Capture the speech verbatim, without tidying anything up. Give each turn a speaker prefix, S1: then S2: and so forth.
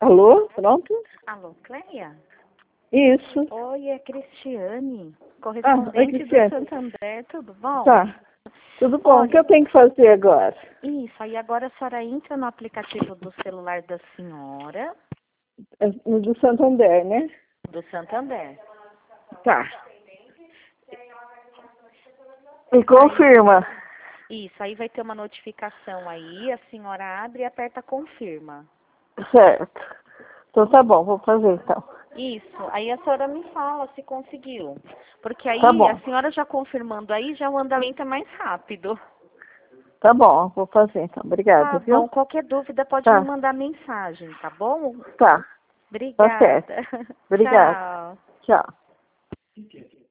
S1: Alô? Pronto?
S2: Alô, Cleia?
S1: Isso.
S2: Oi, é Cristiane,
S1: Ah, oi,
S2: correspondente
S1: Cristiane.
S2: do Santander, tudo bom?
S1: Tá. Tudo bom. O que
S2: Olha,
S1: eu tenho que fazer agora?
S2: isso, aí agora a senhora entra no aplicativo do celular da senhora,
S1: É no do Santander, né?
S2: do Santander.
S1: Tá. E confirma.
S2: Isso, aí vai ter uma notificação aí, a senhora abre e aperta confirma.
S1: Certo. Então tá bom, vou fazer então.
S2: Isso, aí a senhora me fala se conseguiu. Porque aí
S1: Tá bom.
S2: a senhora já confirmando aí, já o andamento é mais rápido.
S1: Tá bom, vou fazer então. Obrigada,
S2: Tá bom,
S1: viu?
S2: qualquer dúvida pode me
S1: Tá.
S2: mandar mensagem, tá bom?
S1: Tá. Tá certo.
S2: Obrigada.
S1: Obrigada.
S2: Tchau.
S1: Tchau.